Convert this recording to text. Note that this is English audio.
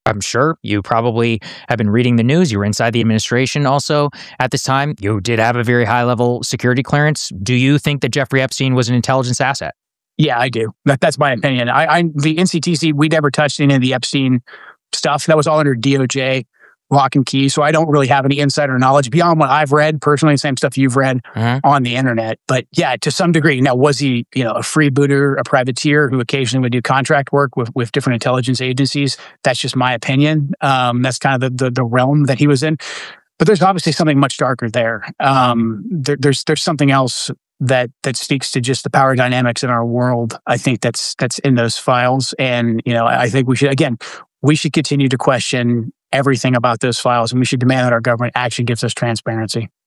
I'm sure you probably have been reading the news. You were inside the administration also at this time. You did have a very high level security clearance. Do you think that Jeffrey Epstein was an intelligence asset? Yeah, I do. That's my opinion. The NCTC, we never touched any of the Epstein stuff. That was all under DOJ, lock and key. So I don't really have any insider knowledge beyond what I've read personally, same stuff you've read on the internet. But yeah, to some degree. Now, was he, a freebooter, a privateer who occasionally would do contract work with different intelligence agencies? That's just my opinion. That's kind of the realm that he was in. But there's obviously something much darker there. There's something else that speaks to just the power dynamics in our world. I think that's in those files. And, I think we should continue to question everything about those files, and we should demand that our government actually gives us transparency.